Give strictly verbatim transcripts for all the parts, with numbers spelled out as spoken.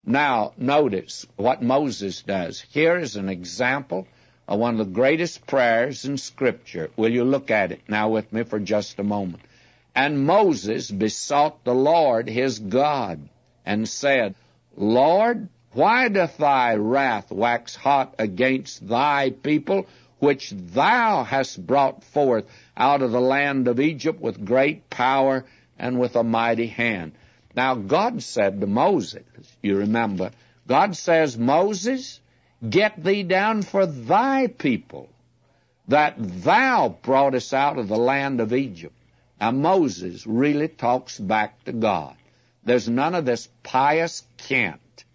Now, notice what Moses does. Here is an example of one of the greatest prayers in Scripture. Will you look at it now with me for just a moment? And Moses besought the Lord his God, and said, Lord, why doth thy wrath wax hot against thy people, which thou hast brought forth out of the land of Egypt with great power and with a mighty hand? Now, God said to Moses, you remember, God says, Moses, get thee down for thy people, that thou broughtest out of the land of Egypt. Now, Moses really talks back to God. There's none of this pious cant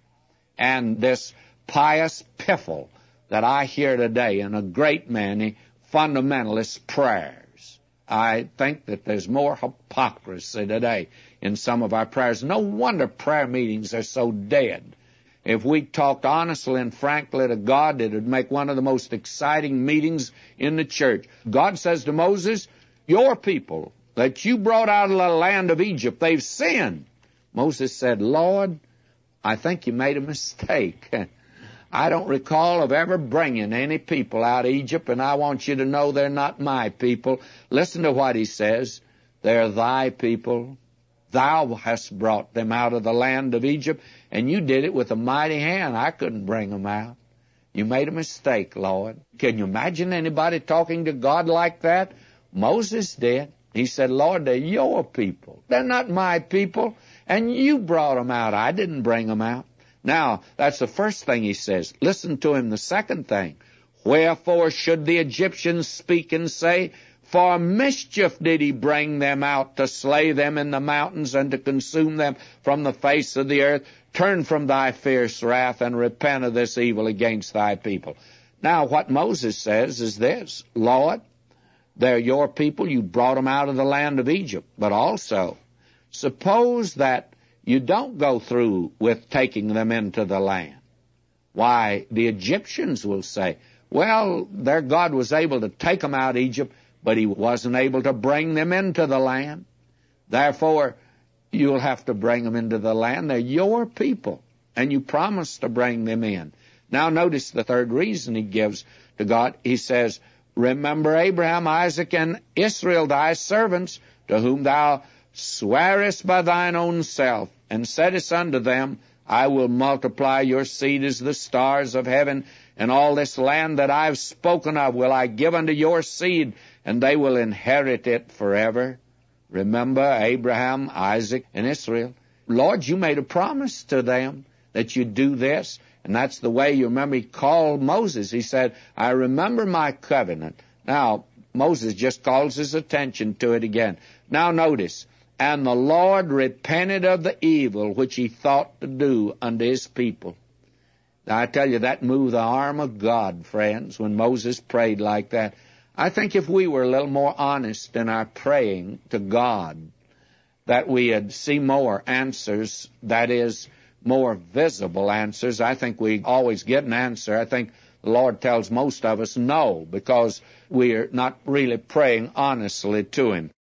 and this pious piffle that I hear today in a great many fundamentalist prayers. I think that there's more hypocrisy today in some of our prayers. No wonder prayer meetings are so dead. If we talked honestly and frankly to God, it would make one of the most exciting meetings in the church. God says to Moses, your people that you brought out of the land of Egypt, they've sinned. Moses said, Lord, I think you made a mistake. I don't recall of ever bringing any people out of Egypt, and I want you to know they're not my people. Listen to what he says. They're thy people. Thou hast brought them out of the land of Egypt, and you did it with a mighty hand. I couldn't bring them out. You made a mistake, Lord. Can you imagine anybody talking to God like that? Moses did. He said, Lord, they're your people. They're not my people, and you brought them out. I didn't bring them out. Now, that's the first thing he says. Listen to him, the second thing. Wherefore should the Egyptians speak and say, for mischief did he bring them out, to slay them in the mountains and to consume them from the face of the earth? Turn from thy fierce wrath and repent of this evil against thy people. Now, what Moses says is this, Lord, they're your people. You brought them out of the land of Egypt. But also, suppose that you don't go through with taking them into the land. Why, the Egyptians will say, well, their God was able to take them out of Egypt, but he wasn't able to bring them into the land. Therefore, you'll have to bring them into the land. They're your people, and you promised to bring them in. Now, notice the third reason he gives to God. He says, remember Abraham, Isaac, and Israel, thy servants, to whom thou swearest by thine own self, and saidest unto them, I will multiply your seed as the stars of heaven, and all this land that I have spoken of will I give unto your seed, and they will inherit it forever. Remember Abraham, Isaac, and Israel. Lord, you made a promise to them that you'd do this, and that's the way, you remember, he called Moses. He said, I remember my covenant. Now, Moses just calls his attention to it again. Now notice, and the Lord repented of the evil which he thought to do unto his people. Now, I tell you, that moved the arm of God, friends, when Moses prayed like that. I think if we were a little more honest in our praying to God, that we'd see more answers, that is, more visible answers. I think we always get an answer. I think the Lord tells most of us no, because we're not really praying honestly to him.